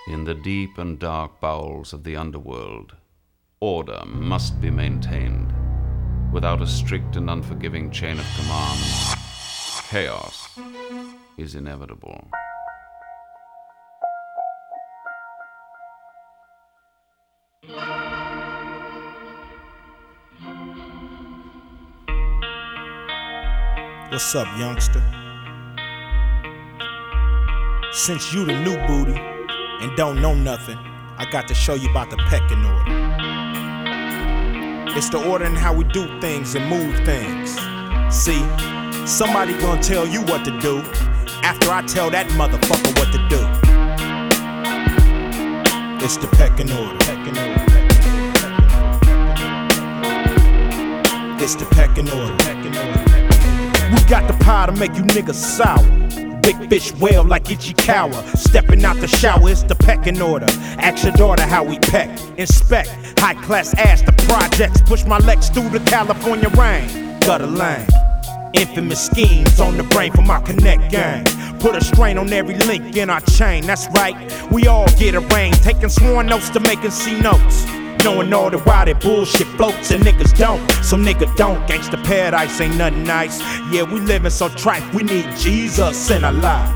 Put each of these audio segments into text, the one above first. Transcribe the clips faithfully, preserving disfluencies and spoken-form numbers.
In the deep and dark bowels of the underworld, order must be maintained. Without a strict and unforgiving chain of command, chaos is inevitable. What's up, youngster? Since you the new booty and don't know nothing, I got to show you about the pecking order. It's the order in how we do things and move things. See, somebody gonna tell you what to do after I tell that motherfucker what to do. It's the pecking order. Pecking order. It's the pecking order. Pecking order. We got the power to make you niggas sour. Big fish wail like Ichikawa. Stepping out the shower, it's the pecking order. Ask your daughter how we peck. Inspect, high class ass, the projects. Push my legs through the California rain. Gutter lane. Infamous schemes on the brain from our connect gang. Put a strain on every link in our chain. That's right, we all get arraigned. Taking sworn notes to making C notes. Knowing all the while that bullshit floats and niggas don't. So nigga don't. Gangsta paradise ain't nothing nice. Yeah, we living so tripe, we need Jesus in our life.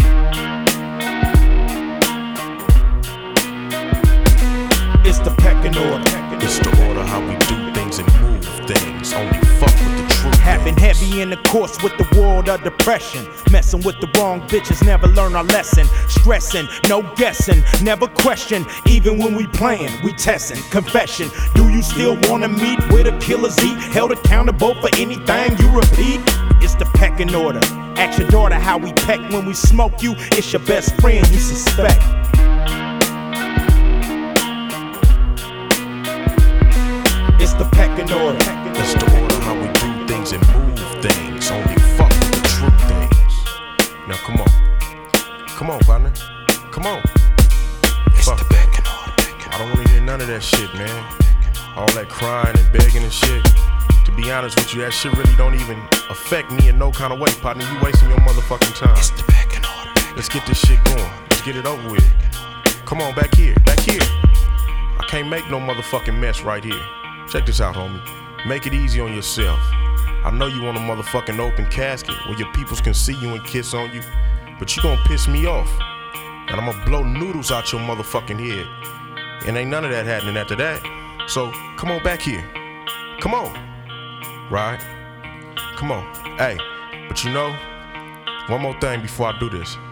It's the pecking order. It's the order how we do things and move things. Only fuck with the truth. Having heavy in the course with the world of depression. Messing with the wrong bitches, never learn our lesson. Stressing, no guessing, never question. Even when we playing, we testing. Confession, do you still wanna meet where the killers eat? Held accountable for anything you repeat? It's the pecking order. Ask your daughter how we peck when we smoke you. It's your best friend you suspect. It's the pecking order. It's the order how we do things and move things. Only fuck with the true things. Now come on. Come on, partner. Come on. It's fuck. the pecking order. I don't wanna hear none of that shit, man. All that crying and begging and shit. To be honest with you, that shit really don't even affect me in no kind of way, partner. You wasting your motherfucking time. It's the pecking order. Let's get this shit going. Let's get it over with. Come on, back here. Back here. I can't make no motherfucking mess right here. Check this out, homie. Make it easy on yourself. I know you want a motherfucking open casket where your peoples can see you and kiss on you, but you gon' piss me off. And I'ma blow noodles out your motherfucking head. And ain't none of that happening after that. So, come on back here. Come on. Right? Come on. Hey, but you know, one more thing before I do this.